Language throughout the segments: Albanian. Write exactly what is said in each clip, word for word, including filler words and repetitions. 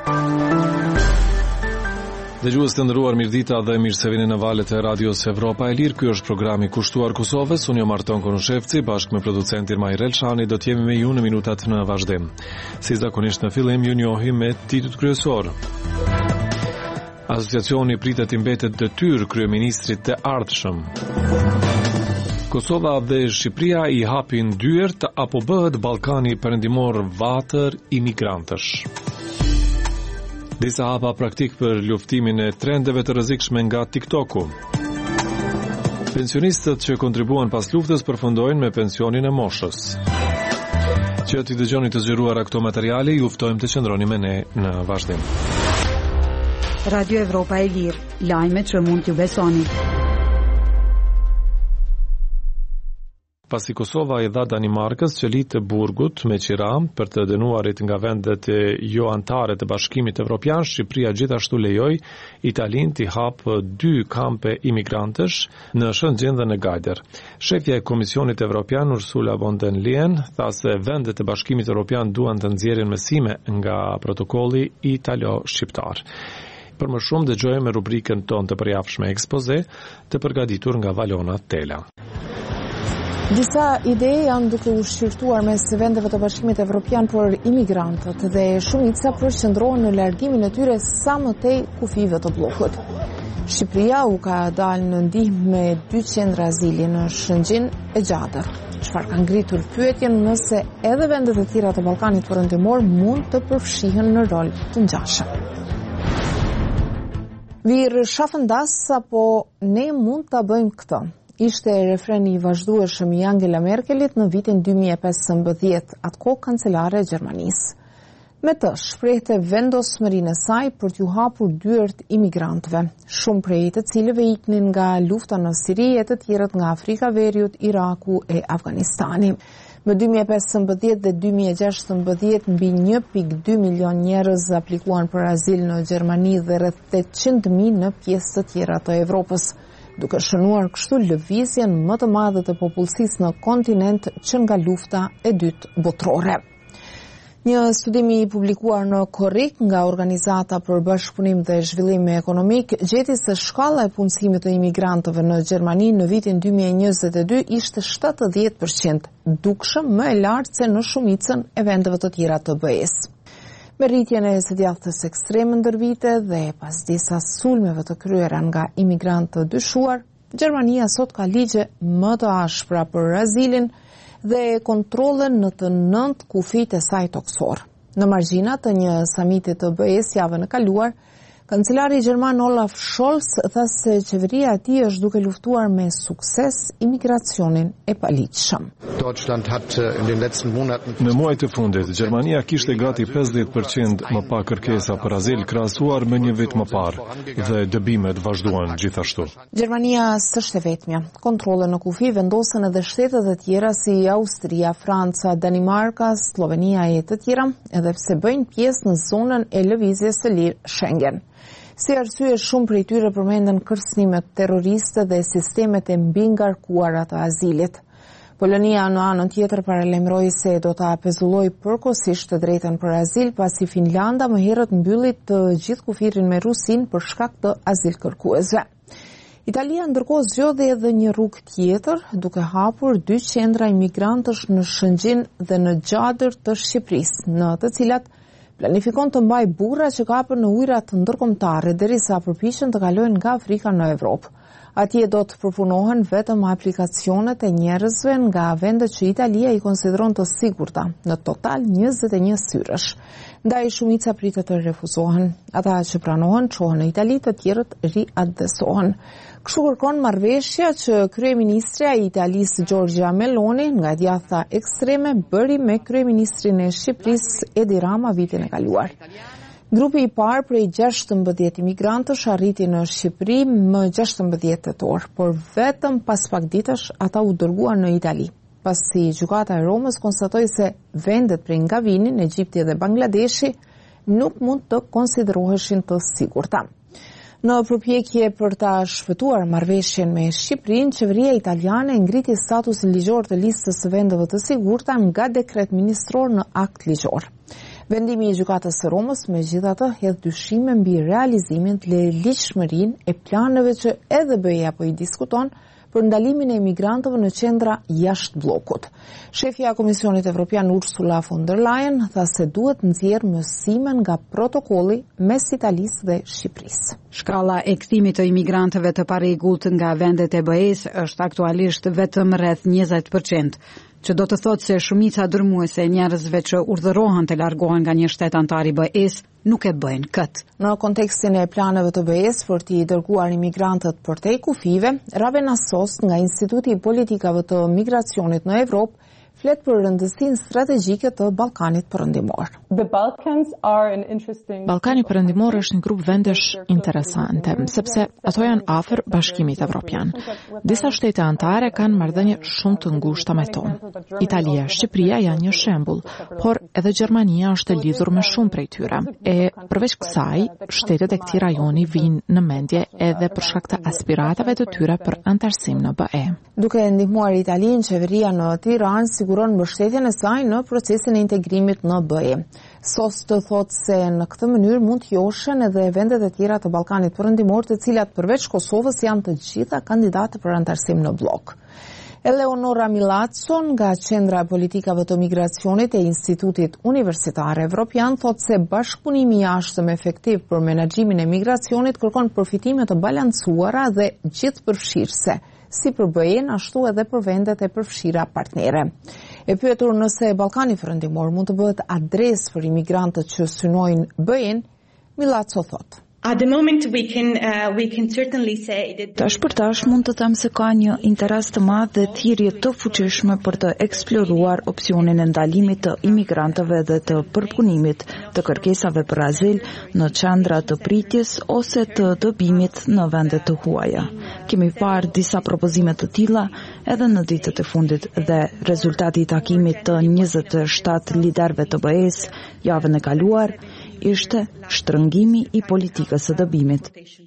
Dëgjues të nderuar, mirëdita dhe mirë se vini në valët e Radios Evropa e Lirë. Ky është programi kushtuar Kosovës. Unë jam Arton Konushevci, bashkë me producentin Majrel Elshani, do të jemi me ju në minutat në vazhdim. Si zakonisht në fillim, ju njohim me titujt kryesor. Asociacioni pritet i mbetet detyrë kryeministrit të ardhshëm. Kosova dhe Shqipëria i hapin dyert apo bëhet Ballkani perëndimor vatër imigrantësh. Disa hapa praktik për luftimin e trendeve të rrezikshme nga TikToku. Pensionistët që kontribuan pas luftës përfundojnë me pensionin e moshës. Që t'i dëgjoni të zgjeruara këto materiale, ju ftojmë të qëndroni me ne në vazhdim. Radio Evropa e Lirë, lajme që mund t'ju besoni. Pasi Kosova i dha Danimarkës qelit të Burgut me qira për të dënuarit nga vendet jo anëtare të Bashkimit Evropian, Shqipëria gjithashtu lejoi Italinë t'i hapë dy kampe imigrantësh në Shëngjin dhe në Gajder. Shefja e Komisionit Evropian Ursula von der Leyen tha se vendet e Bashkimit Evropian duan të nxjerrin mësime nga protokolli italo-shqiptar. Për më shumë dëgjojmë rubrikën tonë të përjafshme ekspoze të përgatitur nga Valona Tela. Disa ide janë duke u shqyrtuar mes vendeve të Bashkimit Evropian për imigrantët dhe shumica përqendrohen në largimin e tyre sa më tej kufive të bllokut. Shqipëria u ka dalë në ndihmë me dy qendra azili në Shëngjin e Gjader, çfarë ka ngritur pyetjen nëse edhe vendet e tjera të Ballkanit Perëndimor mund të përfshihen në rol të ngjashëm. Wir schaffen das apo ne mund ta bëjmë këtë. Ishte refreni i vazhdueshëm i Angela Merkelit në vitin dy mijë e pesëmbëdhjetë, atko kancelare e Gjermanisë. Me të shprehte vendosmërinë e saj për t'u hapur dyert imigrantëve, shumë prej të cilëve iknin nga lufta në Siri e të tjerët nga Afrika e Veriut, Iraku e Afganistani. Më dy mijë e pesëmbëdhjetë dhe dy mijë e gjashtëmbëdhjetë mbi një pikë dy milion njerëz aplikuan për azil në Gjermani dhe rreth tetëqind mijë në pjesë të tjera të Evropës, duke shënuar kështu lëvizjen më të madhe të popullsisë në kontinent që nga lufta e dytë botërore. Një studim i publikuar në Korrik nga Organizata për Bashkëpunim dhe Zhvillim Ekonomik gjeti se shkalla e punësimit të imigrantëve në Gjermani në vitin dy mijë e njëzet e dy ishte shtatëdhjetë përqind, dukshëm më e lartë se në shumicën e vendeve të tjera të B E-s. Me rritjen e së djathtës ekstreme ndër vite dhe pas disa sulmeve të kryera nga imigrantë të dyshuar, Gjermania sot ka ligje më të ashpra për azilin dhe kontrolle në të nëntë kufijtë e saj toksor. Në margjinat të një samiti të B E-s javën e kaluar, kancelari gjerman Olaf Scholz tha se qeveria e tij është duke luftuar me sukses imigracionin e paligjshëm. Në muajt e fundit, Gjermania kishte gati pesëdhjetë përqind më pak kërkesa për azil krahasuar me një vit më parë dhe dëbimet vazhduan gjithashtu. Gjermania s'është e vetmja. Kontrolle në kufi vendosen edhe shtetet e tjera si Austria, Franca, Danimarka, Slovenia e të tjera, edhe pse bëjnë pjesë në zonën e lëvizjes së lirë Schengen. Si arsye, shumë prej tyre përmenden kërcënimet terroriste dhe sistemet e mbingarkuara të azilit. Polonia në anën tjetër paralajmëroi se do ta pezullojë përkohësisht të drejtën për azil pasi Finlanda më herët mbylli të gjithë kufirin me Rusinë për shkak të azilkërkuesve. Italia ndërkohë zgjodhi edhe një rrugë tjetër, duke hapur dy qendra imigrantësh në Shëngjin dhe në Gjader të Shqipërisë, në të cilat planifikon të mbaj burra që kapën në ujrat ndërkombëtare derisa përpiqen të kalojnë nga Afrika në Evropë. Atje do të përpunohen vetëm aplikacionet e njerëzve nga vendet që Italia i konsideron të sigurta, në total njëzet e një syrësh. Ndaj shumica pritet të refuzohen. Ata që pranohen çohen në Itali, të tjerët riadresohen. Kështu kërkon marrëveshja që kryeministrja e Italisë Giorgia Meloni nga djathta ekstreme bëri me kryeministrin e Shqipërisë Edi Rama vitin e kaluar. Grupi i parë prej gjashtëmbëdhjetë imigrantësh arriti në Shqipëri më gjashtëmbëdhjetë tetor, por vetëm pas pak ditësh ata u dërguan në Itali. Pasi gjykata e Romës konstatoi se vendet prej nga vinin, Egjipti dhe Bangladeshi, nuk mund të konsideroheshin të sigurta. Në përpjekje për ta shpëtuar marrëveshjen me Shqipërinë, qeveria italiane ngriti statusin ligjor të listës së vendeve të sigurta nga dekret ministror në akt ligjor. Vendimi i gjykatës së Romës megjithatë hedh dyshime mbi realizimin të ligjshmërinë e planeve që edhe B E A po i diskuton për ndalimin e emigrantëve në qendra jashtë bllokut. Shefja e Komisionit Evropian Ursula von der Leyen tha se duhet nxjerrë mësime nga protokolli mes Italisë dhe Shqipërisë. Shkalla e kthimit të imigrantëve të parregullt nga vendet e B E-s është aktualisht vetëm rreth njëzet përqind, që do të thotë se shumica dërmuese e njerëzve që urdhërohen të largohen nga një shtet antar i B E-s nuk e bëjnë këtë. Në kontekstin e planeve të B E-s për t'i dërguar imigrantët përtej kufive, Ravena Sost nga Instituti i Politikave të Migracionit në Evropë flet për rëndësinë strategjike të Ballkanit Perëndimor. Ballkani Perëndimor është një grup vendesh interesante, sepse ato janë afër Bashkimit Evropian. Disa shtete anëtare kanë marrëdhënie shumë të ngushta me tonë. Italia, Shqipëria janë një shembull, por edhe Gjermania është e lidhur me shumë prej tyre. E përveç kësaj, shtetet e këtij rajoni vijnë në mendje edhe për shkak të aspiratave të tyre për antarësim në B E. Duke ndihmuar Italinë, qeveria në Tiranë siguron mbështetjen e saj në procesin e integrimit në B E. Sos të thotë se në këtë mënyrë mund të joshen edhe vendet e tjera të Ballkanit Perëndimor, të cilat përveç Kosovës janë të gjitha kandidate për antarësim në blok. Eleonora Milazzo nga Qendra e Politikave të Migracionit e Institutit Universitar Evropian thotë se bashkëpunimi i jashtëm efektiv për menaxhimin e migracionit kërkon përfitime të balancuara dhe gjithëpërfshirëse, si për B E-n ashtu edhe për vendet e përfshira partnere. E pyetur nëse Ballkani Perëndimor mund të bëhet adresë për imigrantët që synojnë B E-n, Milazzo thotë: At the moment we can uh, we can certainly say that Tash për tash mund të them se ka një interes të madh dhe thirrje të fuqishme për të eksploruar opsionin e ndalimit të imigrantëve dhe të përpunimit të kërkesave për azil në qendra të pritjes ose të dobimit në vende të huaja. Kemi parë disa propozime të tilla edhe në ditët e fundit dhe rezultati i takimit të njëzet e shtatë liderëve të B E-s javën e kaluar ishte shtrëngimi i politikës së dobimit.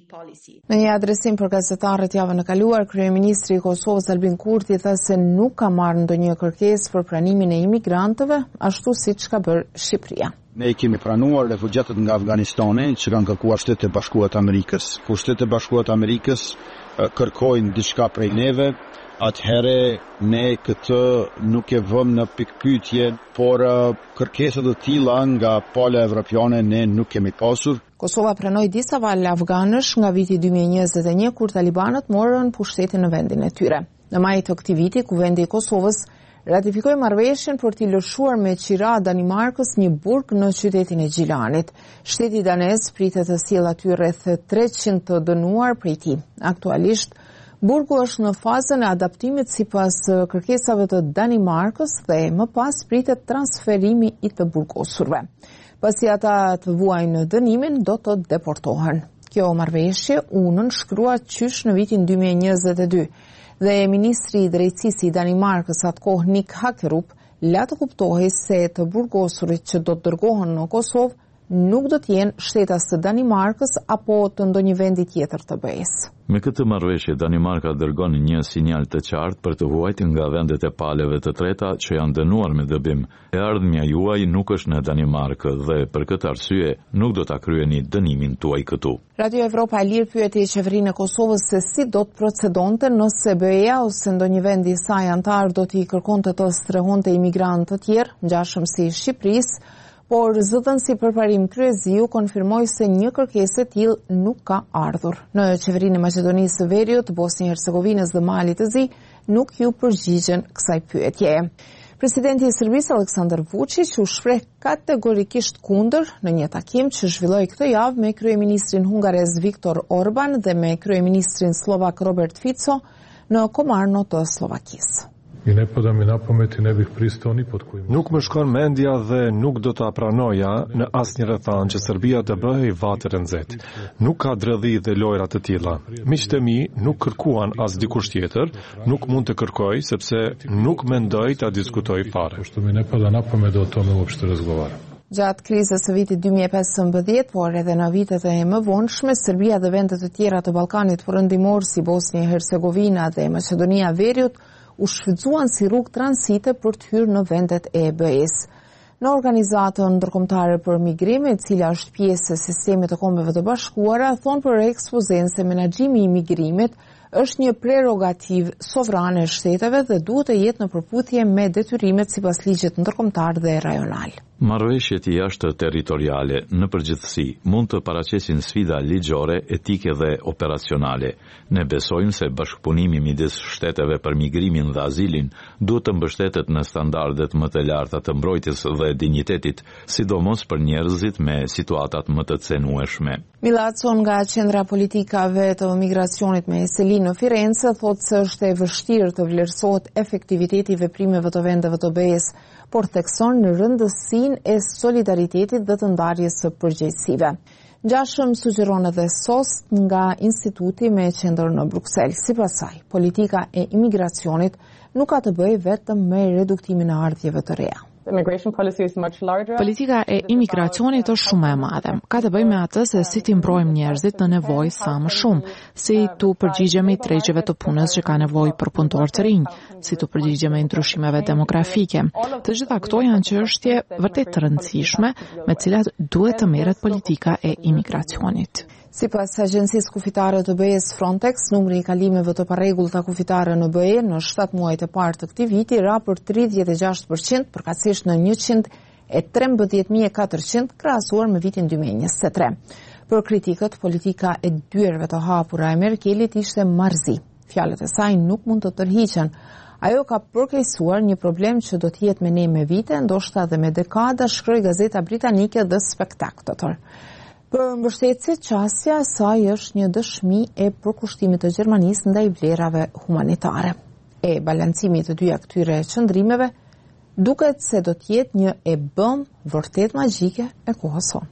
Në një adresim për gazetarët javën e kaluar, kryeministri i Kosovës Albin Kurti tha se nuk ka marrë ndonjë kërkesë për pranimin e imigrantëve, ashtu siç ka bërë Shqipëria. Ne i kemi pranuar refugjatët nga Afganistani që kanë kërkuar Shtetet e Bashkuara të Amerikës. Kur Shtetet e Bashkuara të Amerikës kërkojnë diçka prej neve, atëherë ne këtë nuk e vëmë në pikpyetje, por kërkesat të tilla nga pala evropiane ne nuk kemi pasur. Kosova pranoi disa valë afganësh nga viti dy mijë e njëzet e një kur talibanët morën pushtetin në vendin e tyre. Në maj të këtij viti, Kuvendi i Kosovës ratifikoi marrëveshjen për t'i lëshuar me qira Danimarkës një burg në qytetin e Gjilanit. Shteti danez pritet të sjellë aty rreth treqind të dënuar prej tij. Aktualisht burgu është në fazën e adaptimit sipas kërkesave të Danimarkës dhe më pas pritet transferimi i të burgosurve. Pasi ata të vuajnë dënimin, do të deportohen. Kjo marrëveshje u nënshkrua qysh në vitin dy mijë e njëzet e dy dhe ministri i drejtësisë i Danimarkës atkoh Nick Hagerup la të kuptohej se të burgosurit që do të dërgohen në Kosovë nuk do të jenë shtetas të Danimarkës apo të ndonjë vendi tjetër të B E-s. Me këtë marrëveshje, Danimarka dërgon një sinjal të qartë për të huajtur nga vendet e paleve të treta që janë dënuar me dëbim. E ardhmja juaj nuk është në Danimarkë dhe për këtë arsye nuk do ta kryeni dënimin tuaj këtu. Radio Evropa e Lirë pyeti qeverinë e Kosovës se si do të procedonte nëse B E-a ose ndonjë vend i saj antar do t'i kërkonte të strehonte imigrantë të tjerë, ngjashëm si Shqipërisë, por zëdhënësi përparim Kryeziu konfirmoi se një kërkesë e tillë nuk ka ardhur. Në qeverinë e Maqedonisë së Veriut, Bosnjë-Hercegovinës dhe Malit të Zi nuk ju përgjigjen kësaj pyetje. Presidenti i Serbisë Aleksandar Vučić u shpreh kategorikisht kundër në një takim që zhvilloi këtë javë me kryeministrin hungarez Viktor Orban dhe me kryeministrin slovak Robert Fico në Komarno të Slovakisë. I ne pada mi na pamet i ne bih pristao ni pod kojim. Nuk më shkon mendja dhe nuk do ta pranoja në asnjë rrethan që Serbia të bëhej vatër e nxehtë. Nuk ka dredhi dhe lojra të tilla. Miqtë e mi nuk kërkuan as dikush tjetër, nuk mund të kërkoj sepse nuk mendoj ta diskutoj fare. Pošto mi ne pada na pamet da o tome uopšte razgovaram. Gjatë krizës së vitit dy mijë e pesëmbëdhjetë, por edhe në vitet e mëvonshme, Serbia dhe vendet të tjera të Ballkanit Perëndimor si Bosnja e Hercegovina dhe Maqedonia e Veriut u shfrytzuan si rrugë transite për të hyrë në vendet e B E-s. Në organizatën ndërkombëtare për migrim, e cila është pjesë e sistemit të Kombeve të Bashkuara, thonë për ekspozen se menaxhimi i migrimit është një prerogativ sovrane e shteteve dhe duhet të jetë në përputhje me detyrimet sipas ligjit ndërkombëtar dhe rajonal. Marrëveshjet jashtë territoriale në përgjithësi mund të paraqesin sfida ligjore, etike dhe operacionale. Ne besojmë se bashkëpunimi midis shteteve për migrimin dhe azilin duhet të mbështetet në standardet më të larta të mbrojtjes dhe dinjitetit, sidomos për njerëzit me situatat më të cenueshme. Milazzo nga Qendra Politikave të Migracionit me Selin në Firenze thotë se është e vështirë të vlerësohet efektiviteti i veprimeve të vendeve të B E-s, por thekson në rëndësinë e solidaritetit dhe të ndarjes së përgjegjësive. Gjashëm sugjeron edhe S O S nga Instituti me qendër në Bruksel. Sipas saj, politika e imigracionit nuk ka të bëjë vetëm me reduktimin e ardhjeve të reja. Politika e imigracionit është shumë e madhe. Ka të bëjë me atë se si t'i mbrojmë njerëzit në nevojë sa më shumë, si tu përgjigjemi tregjeve të punës që ka nevojë për punëtor të rinj, si tu përgjigjemi ndryshimeve demografike. Të gjitha këto janë çështje vërtet të rëndësishme me të cilat duhet të merret politika e imigracionit. Sipas agjencisë kufitare të B E-s Frontex, numri i kalimeve të parregullta kufitare në B E në shtatë muajt e parë të këtij viti ra për tridhjetë e gjashtë përqind, përkatësisht në njëqind e trembëdhjetë mijë e katërqind krahasuar me vitin dy mijë e njëzet e tre. Për kritikët, politika e dyerve të hapura e Merkelit ishte marrëzi. Fjalët e saj nuk mund të tërhiqen. Ajo ka përkeqësuar një problem që do të jetë me ne me vite, ndoshta edhe me dekada, shkroi gazeta britanike The Spectator. Për mbështetësit, qasja e saj është një dëshmi e përkushtimit të Gjermanisë ndaj vlerave humanitare. E balancimit të dyja këtyre qëndrimeve duket se do të jetë një e bëm vërtet magjike e kohës sonë.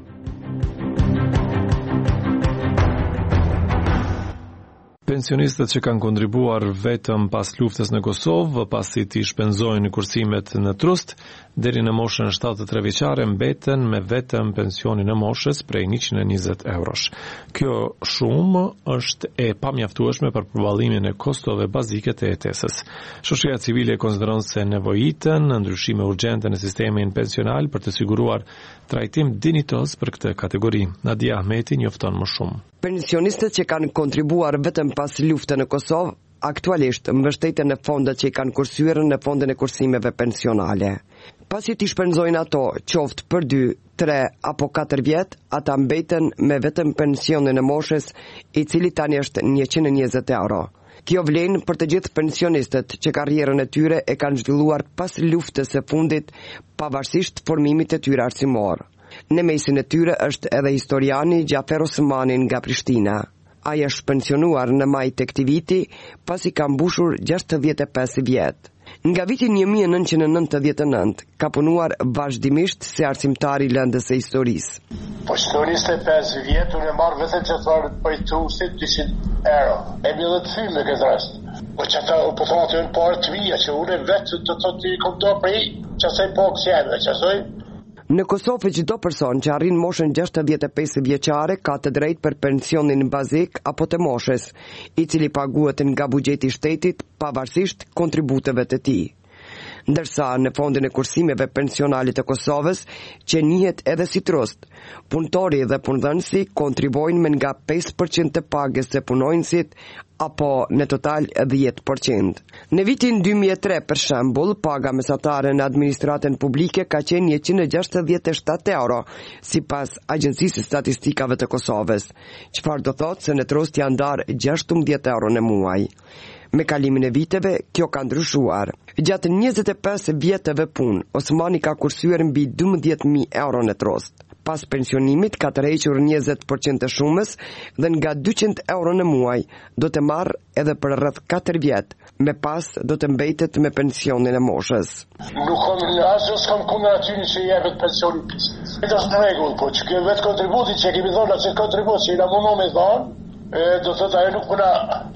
Pensionistët që kanë kontribuar vetëm pas luftës në Kosovë, pasi t'i shpenzojnë kursimet në trust, deri në moshën shtatëdhjetë e tre vjeçare mbeten me vetëm pensionin e moshës prej njëqind e njëzet eurosh. Kjo shumë është e pamjaftueshme për përballimin e kostove bazike të jetesës. Shoqëria civile konsideron se nevojiten ndryshime urgjente në sistemin pensional për të siguruar trajtim dinjitos për këtë kategori. Nadia Ahmeti njofton më shumë. Pensionistët që kanë kontribuar vetëm pas luftës në Kosovë, aktualisht mbështeten në fondet që i kanë kursyer në fondin e kursimeve pensionale. Pasi t'i shpenzojnë ato, qoftë për dy, tre apo katër vjet, ata mbeten me vetëm pensionin e moshës, i cili tani është njëqind e njëzet euro. Kjo vlen për të gjithë pensionistët që karrierën e tyre e kanë zhvilluar pas luftës së fundit, pavarësisht formimit të tyre arsimor. Në mesin e tyre është edhe historiani Gjafer Osmani nga Prishtina. Ai është pensionuar në maj të këtij viti, pasi ka mbushur gjashtëdhjetë e pesë vjet. Nga viti një mijë e nëntëqind e nëntëdhjetë e nëntë ka punuar vazhdimisht si arsimtar i lëndës së historisë. Po që njëzet e pesë vjet unë e marr vetëm çfarë pajtuesit dyqind euro. E mi dhe të thymë në këtë rast. Po që ata po thonë të në parë të mija, që unë vetë të të të kom do prej, që asaj po kësjeve, që asaj. Në Kosovë çdo person që arrin moshën gjashtëdhjetë e pesë vjeçare ka të drejtë për pensionin bazik apo të moshës, i cili paguhet nga buxheti i shtetit pavarësisht kontributeve të tij. Ndërsa në fondin e kursimeve pensionale të Kosovës, që njihet edhe si trust, punëtori dhe punëdhënësi kontribuojnë me nga pesë përqind të pagës së punonjësit apo në total dhjetë përqind. Në vitin dy mijë e tre, për shembull, paga mesatare në administratën publike ka qenë njëqind e gjashtëdhjetë e shtatë euro, sipas Agjencisë Statistikave të Kosovës, çfarë do thotë se në trust janë ndarë gjashtëmbëdhjetë euro në muaj. Me kalimin e viteve, kjo ka ndryshuar. Gjatë njëzet e pesë vjetëve punë, Osmani ka kursyer mbi dymbëdhjetë mijë euro në trost. Pas pensionimit ka tërhequr njëzet përqind të shumës dhe nga dyqind euro në muaj do të marrë edhe për rreth katër vjet, me pas do të mbetet me pensionin e moshës. Nuk kam asgjë s'kam kundër aty që jepet pensioni. Këtë është në rregull, po që kjo vetë kontributi që kemi dhënë atë kontribut që i na mundon me dhënë, do të thotë ajo nuk puna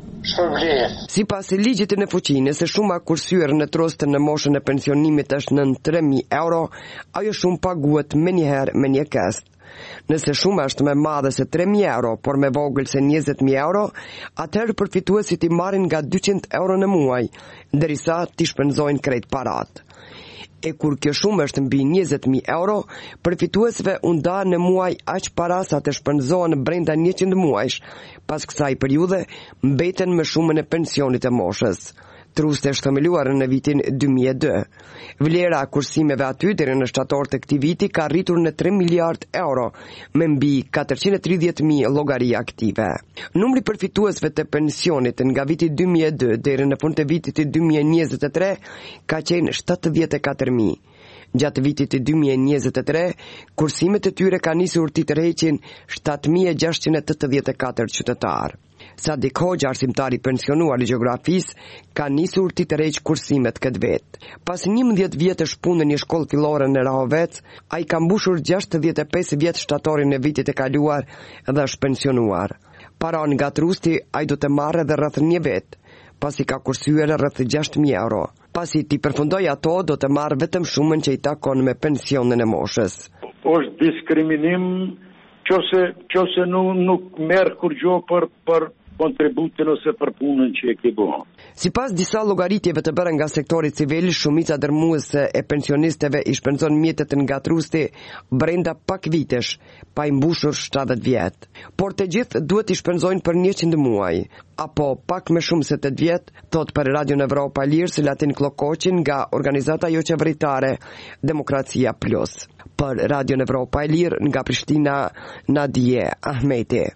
Si pas e ligjit në fuqinë, se shuma kursyer në trostën në moshën e pensionimit është nën tre mijë euro, ajo shumë paguhet me njëherë me një kest. Nëse shuma është me madhe se tre mijë euro, por me vogël se njëzet mijë euro, atëherë përfituesit i marrin nga dyqind euro në muaj, derisa t'i shpenzojnë krejt parat. E kur kjo shumë është mbi njëzet mijë euro, përfituesve u nda në muaj aq para sa të shpenzohen brenda njëqind muajsh, pas kësaj periudhe mbeten me shumën e pensionit të moshës. Truste shthëmeluar në vitin dy mijë e dy. Vlera kursimeve aty deri në shtator të këtij viti ka rritur në tre miliard euro, me mbi katërqind e tridhjetë mijë llogari aktive. Numri përfituesve të pensionit nga viti dy mijë e dy deri në fund të vitit dy mijë e njëzet e tre ka qenë shtatëdhjetë e katër mijë. Gjatë vitit dy mijë e njëzet e tre, kursimet e tyre ka nisur të tërheqin shtatë mijë e gjashtëqind e tetëdhjetë e katër qytetarë. Sadik Hoxha, arsimtari pensionuar i gjeografisë, ka nisur të tërheq kursimet këtë vetë. Pas njëmbëdhjetë vjetësh punë në një shkollë fillore në Rahovec, ai ka mbushur gjashtëdhjetë e pesë vjet shtatorin e vitit e kaluar dhe është pensionuar. Paron nga trusti ai do të marrë edhe rreth një vit, pasi ka kursyer rreth gjashtë mijë euro. Pasi ti përfundoj ato, do të marrë vetëm shumën që i takon me pensionin e moshës. Është diskriminim qose qose nuk nuk merr kurrë për për kontributin ose për punën që e ke bërë. Sipas disa llogaritjeve të bëra nga sektori civil, shumica dërmuese e pensionistëve i shpenzon mjetet nga trusti brenda pak vitesh, pa i mbushur shtatëdhjetë vjet. Por të gjithë duhet i shpenzojnë për njëqind muaj, apo pak më shumë se tetë vjet, thot për Radio Evropa Lirë Selatin Klokoqin nga organizata jo qeveritare Demokracia Plus. Për Radio Evropa e Lirë nga Prishtina, Nadije Ahmeti.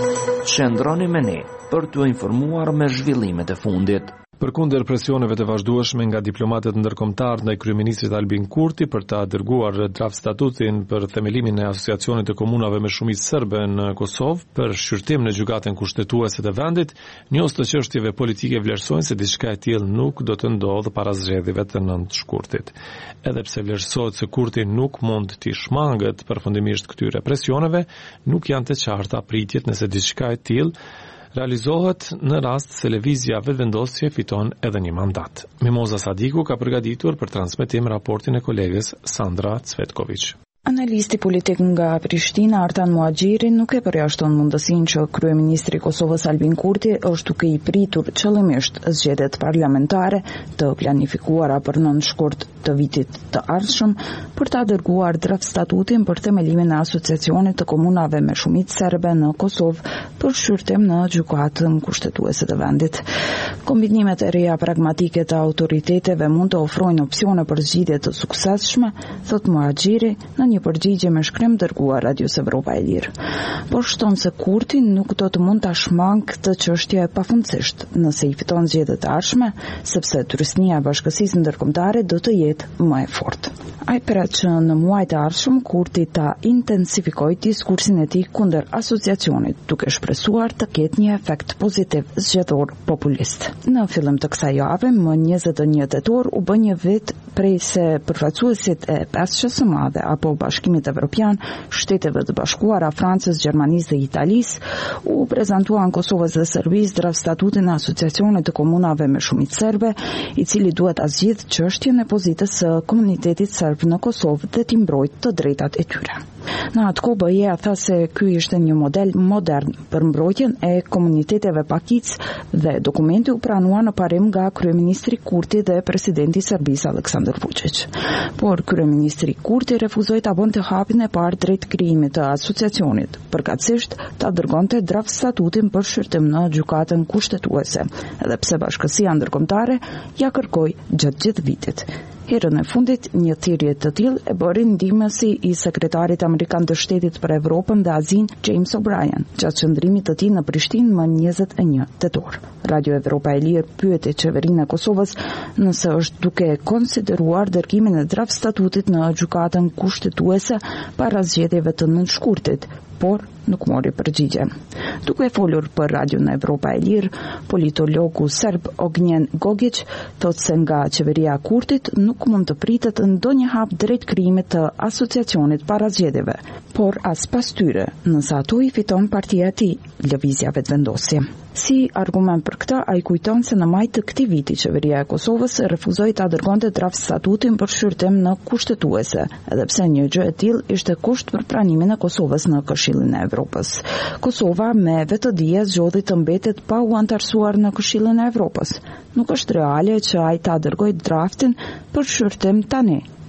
Qëndroni me ne për t'u informuar me zhvillimet e fundit. Përkundër presioneve të vazhdueshme nga diplomatët ndërkombëtar ndaj kryeministrit Albin Kurti për ta dërguar draft statutin për themelimin e asociacionit të komunave me shumicë serbe në Kosovë për shqyrtim në gjykatën kushtetuese të vendit, njohës të çështjeve politike vlerësojnë se diçka e tillë nuk do të ndodhë para zgjedhjeve të nëntë shkurtit. Edhe pse vlerësohet se Kurti nuk mund t'i shmangët përfundimisht këtyre presioneve, nuk janë të qarta pritjet nëse diçka e tillë realizohet në rast se lëvizja vetëvendosje fiton edhe një mandat. Mimoza Sadiku ka përgatitur për transmetim raportin e kolegës Sandra Cvetković. Analisti politik nga Prishtina, Artan Muhaxhiri, nuk e përjashton mundësinë që kryeministri i Kosovës Albin Kurti është duke i pritur qëllimisht zgjedhjet parlamentare të planifikuara për nëntë shkurt të vitit të ardhshëm për ta dërguar draft statutin për themelimin e asociacionit të komunave me shumicë serbe në Kosovë për shqyrtim në gjykatën kushtetuese të vendit. Kombinimet e reja pragmatike të autoriteteve mund të ofrojnë opsione për zgjidhje të suksesshme, thot Muhaxhiri në një përgjigje me shkrim dërguar Radios Evropa e Lirë. Por shton se Kurti nuk do të mund ta shmangë këtë çështje pafundësisht nëse i fiton zgjedhjet të ardhshme, sepse turistnia e bashkësisë ndërkombëtare do të jetë më e fortë. Ai pret që në muajt e ardhshëm Kurti ta intensifikojë diskursin e tij kundër asociacionit, duke shpresuar të ketë një efekt pozitiv zgjedhor populist. Në fillim të kësaj jave, më njëzet e një tetor, u bë një vit prej se përfaqësuesit e pesë së madhe apo Bashkimit Evropian, Shteteve të Bashkuara, Francës, Gjermanisë dhe Italisë, u prezantuan Kosovës dhe Serbisë draft statutin e asociacionit të komunave me shumicë serbe, i cili duhet ta zgjidhë çështjen e pozitës së komunitetit serb në Kosovë dhe t'i mbrojtë të drejtat e tyre. Në atë kohë B E-ja tha se ky ishte një model modern për mbrojtjen e komuniteteve pakic dhe dokumenti u pranua në parim nga kryeministri Kurti dhe presidenti i Serbisë Aleksandar Vučić. Por kryeministri Kurti refuzoi ta bënte hapin e parë drejt krijimit të asociacionit, përkatësisht ta dërgonte draft statutin për shqyrtim në gjykatën kushtetuese, edhe pse bashkësia ndërkombëtare ja kërkoi gjatë gjithë vitit. Herën e fundit, një thirrje të tillë e bëri ndihmësi i sekretarit amerikan të Shtetit për Evropën dhe Azinë, James O'Brien, gjatë qëndrimit të tij në Prishtinë më njëzet e një tetor. Radio Evropa e Lirë pyeti qeverinë e Kosovës nëse është duke konsideruar dërgimin e draft statutit në gjykatën kushtetuese para zgjedhjeve të nëntë shkurtit, por nuk mori përgjigje. Duke folur për Radio në Evropa e Lirë, politologu serb Ognjen Gogić thot se nga qeveria e Kurtit nuk mund të pritet ndonjë hap drejt krijimit të asociacionit para zgjedhjeve, por as pas tyre, nëse ato i fiton partia e tij, lëvizja vetëvendosje. Si argument për këtë, ai kujton se në maj të këtij viti qeveria e Kosovës refuzoi ta dërgonte draft statutin për shqyrtim në kushtetuese, edhe pse një gjë e tillë ishte kusht për pranimin e Kosovës në Këshillin e Evropës. Kosova me vetëdije zgjodhi të mbetet pa u antarësuar në Këshillin e Evropës. Nuk është reale që ai ta dërgojë draftin për shqyrtim tani,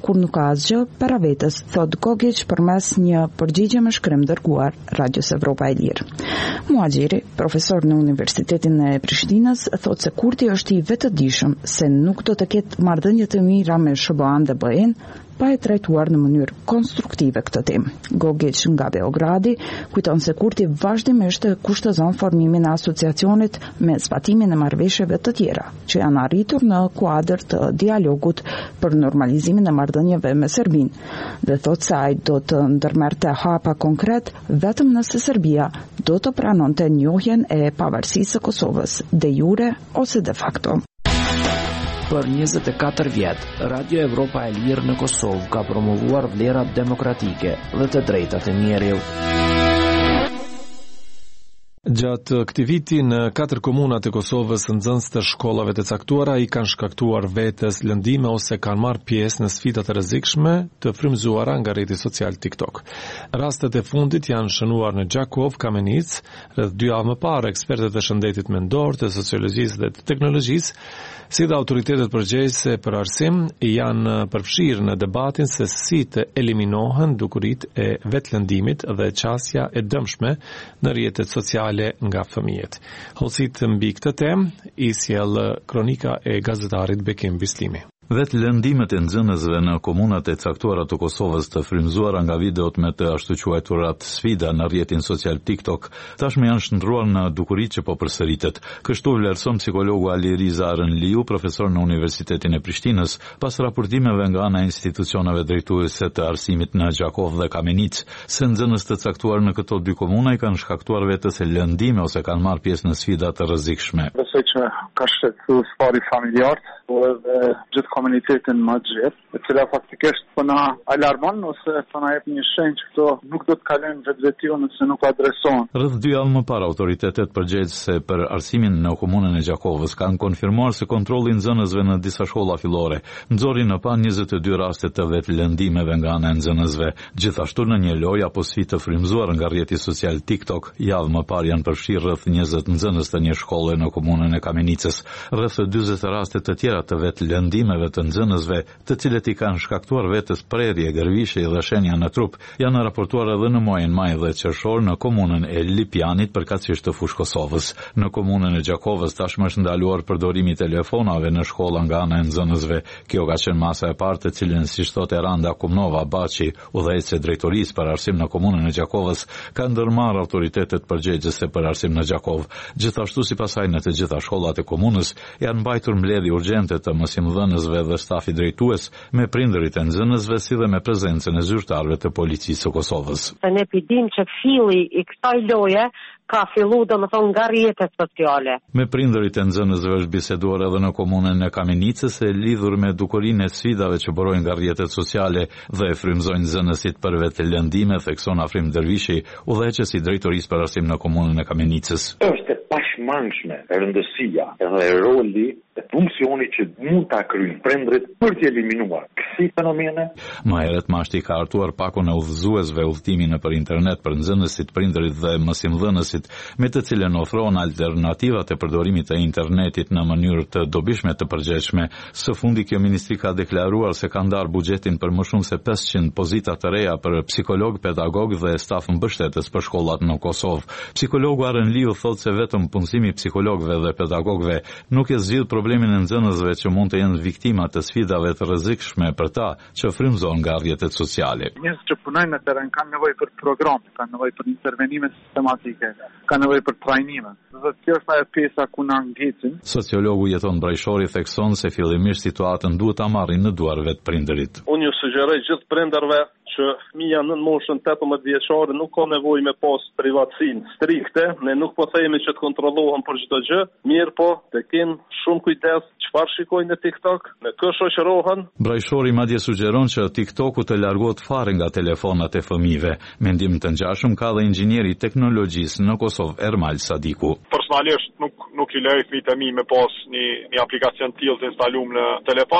kur nuk ka asgjë para vetes, thot Gogic përmes një përgjigje me shkrim dërguar Radios Evropa e Lirë. Muaxhiri, profesor në Universitetin e Prishtinës, thot se Kurti është i vetëdijshëm se nuk do të ketë marrëdhënie të mira me S B A-n dhe B E-n pa e trajtuar në mënyrë konstruktive këtë temë. Gogic nga Beogradi kujton se Kurti vazhdimisht kushtozon formimin e asociacionit me zbatimin e marrëveshjeve të tjera që janë arritur në kuadër të dialogut për normalizimin e marrëdhënieve me Serbinë dhe thot se ai do të ndërmerrte hapa konkret vetëm nëse Serbia do të pranonte njohjen e pavarësisë së Kosovës de jure ose de facto. Për njëzet e katër vjet, Radio Evropa e Lirë në Kosovë ka promovuar vlerat demokratike dhe të drejtat e njerëzit. Gjatë këtij viti në katër komunat e Kosovës nxënës të shkollave të caktuara i kanë shkaktuar vetes lëndime ose kanë marrë pjesë në sfida të rrezikshme të frymëzuara nga rrjeti social TikTok. Rastet e fundit janë shënuar në Gjakov, Kamenic, rreth dy javë më parë ekspertët e shëndetit mendor, të sociologjisë dhe të teknologjisë, si dhe autoritetet përgjegjëse për arsim janë përfshirë në debatin se si të eliminohen dukuritë e vetlëndimit dhe qasja e dëmshme në rrjetet sociale nga fëmijët. Hollësit mbi këtë temë i sjell kronika e gazetarit Bekim Bislimi. Vetë lëndimet e nxënësve në komunat e caktuara të Kosovës të frymëzuara nga videot me të ashtu quajturat sfida në rrjetin social TikTok tashmë janë shndruar në dukuri që po përsëritet. Kështu vlerëson psikologu Ali Riza Arënliu, profesor në Universitetin e Prishtinës, pas raportimeve nga ana e institucioneve drejtuese të arsimit në Gjakov dhe Kamenic, se nxënës të caktuar në këto dy komuna i kanë shkaktuar vetes lëndime ose kanë marrë pjesë në sfida të rrezikshme. Besoj që ka shqetësuar sfari familjar, por edhe gjithë komunitetin më gjithë, e cila faktikisht po na alarmon ose po na jep një shenjë që këto nuk do të kalojnë vetvetion nëse nuk adresohen. Rreth dy javë më parë autoritetet përgjegjëse për arsimin në komunën e Gjakovës kanë konfirmuar se kontrolli i nxënësve në disa shkolla fillore nxori në pa njëzet e dy raste të vetë lëndimeve nga ana e nxënësve. Gjithashtu në një lojë apo sfidë të frymëzuar nga rrjeti social TikTok, javë më parë janë përfshirë rreth njëzet nxënës të një shkolle në komunën e Kamenicës. Rreth dyzet raste të tjera të vetë lëndimeve të nxënësve, të cilët i kanë shkaktuar vetes prerje, gërvishje dhe shenja në trup, janë raportuar edhe në muajin maj dhe qershor në komunën e Lipjanit, përkatësisht të fushë Kosovës. Në komunën e Gjakovës tashmë është ndaluar përdorimi i telefonave në shkolla nga ana e nxënësve. Kjo ka qenë masa e parë të cilën, siç thotë Randa Kumnova Baçi, udhëheqëse drejtorisë për arsim në komunën e Gjakovës, ka ndërmarrë autoritetet përgjegjëse për arsim në Gjakov. Gjithashtu sipas saj në të gjitha shkollat e komunës janë mbajtur mbledhje urgjente të mësimdhënësve dhe stafi drejtues me prindërit e nxënësve si dhe me prezencën e zyrtarëve të policisë së Kosovës. Ne pidim që filli i kësaj loje ka fillu do më thonë nga rrjetet sociale. Me prindërit e nxënësve është biseduar edhe në komunën e Kamenicës e lidhur me dukurinë e sfidave që burojnë nga rrjetet sociale dhe e frymëzojnë nxënësit për vetë lëndime, thekson Afrim Dervishi, udhëheqës i drejtorisë për arsim në komunën e Kamenicës. Është pashmangshme rëndësia dhe roli e funksioni që mund ta kryejnë prindërit për të eliminuar kësi fenomene. Më herët mashti ka hartuar pakun e udhëzuesve udhëtimi nëpër internet për nxënësit, prindërit dhe mësimdhënësit, me të cilën ofrohen alternativat e përdorimit të internetit në mënyrë të dobishme të përgjegjshme. Së fundi kjo ministri ka deklaruar se ka ndarë buxhetin për më shumë se pesëqind pozita të reja për psikolog, pedagog dhe staf mbështetës për shkollat në Kosovë. Psikologu Arënliu thotë se vetëm punësimi psikologëve dhe pedagogëve nuk e zgjidh problemin e nxënësve që mund të jenë viktima të sfidave të rrezikshme për ta që frymëzon nga rrjetet sociale. Njerëzit që punojnë në terren kanë nevojë për programe, kanë nevojë për intervenime sistematike, kanë nevojë për trajnime. Dhe kjo është ajo pjesa ku na ngjecin. Sociologu Jeton Brajshori thekson se fillimisht situatën duhet ta marrin në duar vetë prindërit. Unë ju sugjeroj gjithë prindërve që fëmia në moshën tetëmbëdhjetë vjeçare nuk ka nevojë me pas privatësinë strikte, ne nuk po themi që të kontrollohen për çdo gjë, mirë po të kenë shumë kujdes çfarë shikojnë në TikTok, në kë shoqërohen. Brajshori madje sugjeron që TikToku të largohet fare nga telefonat e fëmijëve. Mendim të ngjashëm ka dhe inxhinieri i teknologjisë në Kosovë Ermal Sadiku. Personalisht nuk nuk i lej fëmijët e mi me pas një një aplikacion tillë të instaluar në telefon,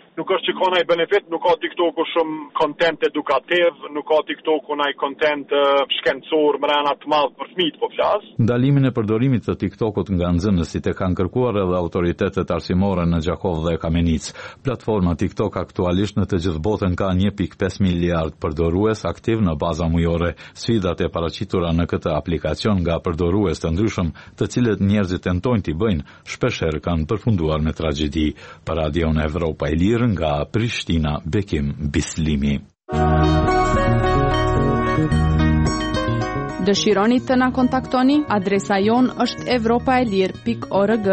nuk është që ka ndaj benefit, nuk ka TikToku shumë content edukativ, nuk ka TikToku ndaj content uh, shkencor mrena të madh për fëmijët po flas. Ndalimin e përdorimit të TikTokut nga nxënësit e kanë kërkuar edhe autoritetet arsimore në Gjakov dhe Kamenic. Platforma TikTok aktualisht në të gjithë botën ka një pikë pesë miliard përdorues aktiv në baza mujore. Sfidat e paraqitura në këtë aplikacion nga përdorues të ndryshëm, të cilët njerëzit tentojnë t'i bëjnë, shpeshherë kanë përfunduar me tragjedi. Për Radion Evropa e Lirë nga Prishtina, Bekim Bislimi. Dëshironi të na kontaktoni? Adresa jon është evropaelir pikë org.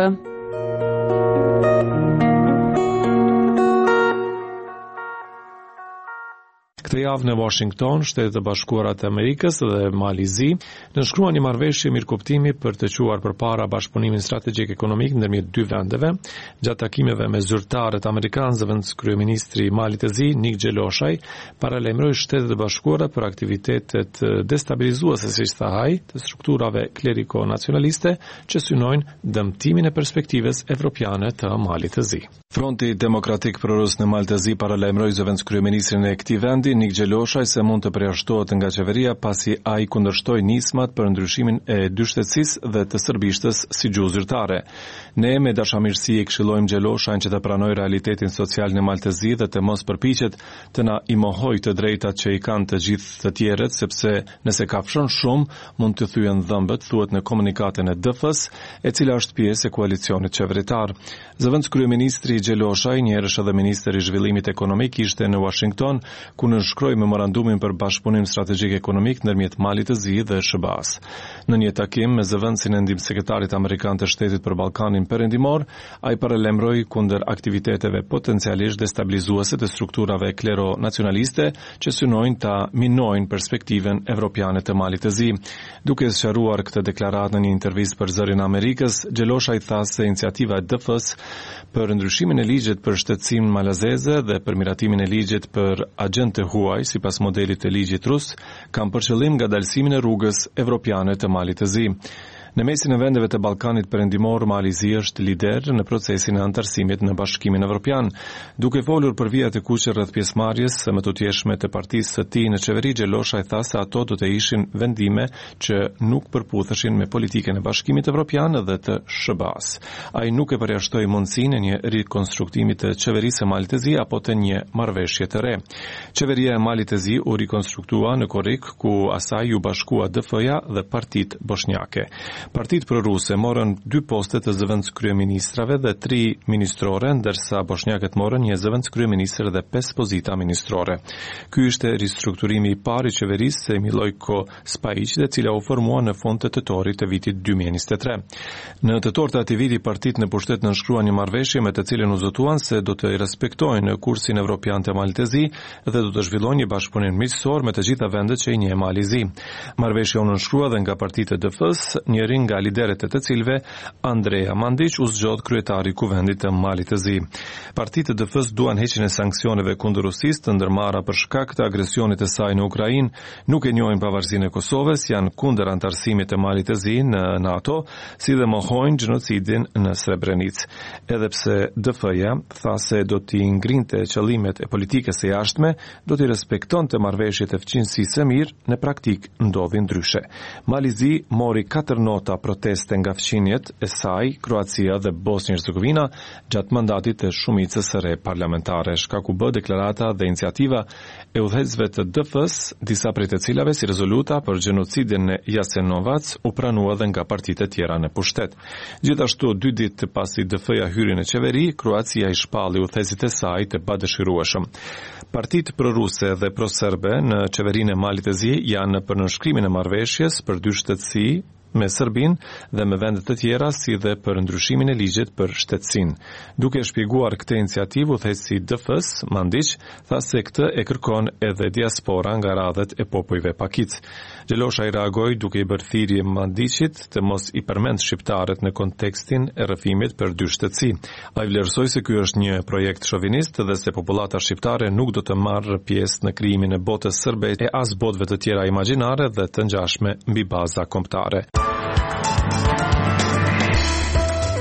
Këtë javë në Washington, Shtetet e Bashkuara të Amerikës dhe Malizi nënshkruan një marrëveshje mirëkuptimi për të quar përpara bashkëpunimin strategjik ekonomik ndërmjet dy vendeve. Gjatë takimeve me zyrtarët amerikanë, zëvendës kryeministri i Malit të Zi, Nik Xheloshaj, paralajmëroi Shtetet e Bashkuara për aktivitetet destabilizuese, siç thahai, të strukturave kleriko-nacionaliste që synojnë dëmtimin e perspektivës evropiane të Malit të Zi. Fronti Demokratik Prorus në Mal të Zi paralajmëroi zëvendës kryeministrin e këtij vendi, Nik Xheloshaj, se mund të përjashtohet nga qeveria pasi ai kundërshtoi nismat për ndryshimin e dyshtetësisë dhe të serbishtës si gjuhë zyrtare. Ne me dashamirësi e këshillojmë Xheloshajn që të pranojë realitetin social në Mal të Zi dhe të mos përpiqet të na i mohojë të drejtat që i kanë të gjithë të tjerët, sepse nëse kafshon shumë, mund të thyen dhëmbët, thuhet në komunikatën e D F-s, e cila është pjesë e koalicionit qeveritar. Zëvendës kryeministri Xheloshaj, njëherësh edhe ministri i zhvillimit ekonomik, ishte në Washington, ku nënshkroi memorandumin për bashkëpunim strategjik ekonomik ndërmjet Malit të Zi dhe S B A-s. Në një takim me zëvendësin e ndihmësekretarit amerikan të shtetit për Ballkanin Perëndimor, ai paralajmëroi kundër aktiviteteve potencialisht destabilizuese të strukturave klero-nacionaliste që synojnë ta minojnë perspektivën evropiane të Malit të Zi. Duke sqaruar këtë deklaratë në një intervistë për Zërin e Amerikës, Xheloshaj tha se iniciativa e D F-s për ndryshimin e ligjit për shtetësinë malazeze dhe për miratimin e ligjit për agjentë huaj sipas modelit të ligjit rus kanë për qëllim ngadalësimin e rrugës evropiane të Malit të Zi. Në mesin e vendeve të Ballkanit Perëndimor, Mali i Zi është lider në procesin e antarësimit në Bashkimin Evropian. Duke folur për vijat e kuqe rreth pjesëmarrjes së më tutjeshme të partisë së tij në qeveri, Xheloshaj tha se ato do të ishin vendime që nuk përputheshin me politikën e Bashkimit Evropian dhe të S B A-s. Ai nuk e përjashtoi mundësinë e një rikonstruktimi të qeverisë së Malit të Zi apo të një marrëveshje të re. Qeveria e Malit të Zi u rikonstruktua në korrik ku asaj u bashkua D F-ja dhe partitë bosnjake. Partitë proruse morën dy poste të zëvendës kryeministrave dhe tri ministrore, ndërsa bosnjakët morën një zëvendës kryeministër dhe pesë pozita ministrore. Ky ishte ristrukturimi i parë i qeverisë së Milojko Spajić, e cila u formua në fund të tetorit të vitit dy mijë e njëzet e tre. Në tetor të atij viti, partitë në pushtet nënshkruan një marrëveshje me të cilën u zotuan se do të respektojnë kursin evropian të Malit të Zi dhe do të zhvillojnë një bashkëpunim miqësor me të gjitha vendet që i njeh Mali i Zi. Marrëveshja u nënshkrua dhe nga partitë e D F-s, njëri nga lideret e të cilëve Andrea Mandić u zgjodh kryetari i kuvendit të Malit të Zi. Partitë e D F-s duan heqjen e sanksioneve kundër Rusisë, të ndërmarra për shkak të agresionit të saj në Ukrainë, nuk e njohin pavarësinë e Kosovës, janë kundër antarësimit të Malit të Zi në NATO, si dhe mohojnë gjenocidin në Srebrenicë. Edhe pse D F-ja tha se do t'i ngrinte qëllimet e politikës së jashtme, do t'i respektonte marrëveshjet e fqinjësisë së mirë, në praktik ndodhi ndryshe. Mali i Zi mori katër nota proteste nga fqinjet e saj, Kroacia dhe Bosnjë-Hercegovina gjatë mandatit të shumicës së re parlamentare. Shkaku bë deklarata dhe iniciativa e udhëheqësve të D F-s, disa prej të cilave si rezoluta për gjenocidin e Jasenovac u pranua dhe nga partitë e tjera në pushtet. Gjithashtu, dy ditë pasi D F-ja hyri në qeveri, Kroacia i shpalli udhëheqësit e saj të padëshirueshëm. Partitë proruse dhe proserbe në qeverinë e Malit të Zi janë për nënshkrimin e marrëveshjes për dy shtetësi me Serbinë dhe me vende të tjera, si dhe për ndryshimin e ligjit për shtetësinë. Duke shpjeguar këtë iniciativë, udhëheqësi i D F-s, Mandić, tha se këtë e kërkon edhe diaspora nga radhët e popujve pakic. Xheloshaj reagoi duke i bërë thirrje Mandićit të mos i përmend shqiptarët në kontekstin e rrëfimit për dy shtetësi. Ai vlerësoi se ky është një projekt shovinist dhe se popullata shqiptare nuk do të marrë pjesë në krijimin e botës serbe e as botëve të tjera imagjinare dhe të ngjashme mbi baza kombëtare.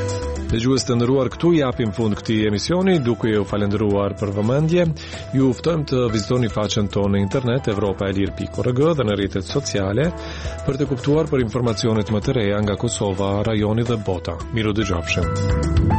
Dëgjues të nderuar, këtu japim fund këtij emisioni, duke ju falendëruar për vëmendje. Ju ftojmë të vizitoni faqen tonë në internet europa e lirë pikë org dhe në rrjetet sociale për të kuptuar për informacionet më të reja nga Kosova, rajoni dhe bota. Miru dëgjofshim.